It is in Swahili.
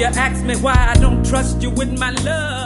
ask me why I don't trust you with my love.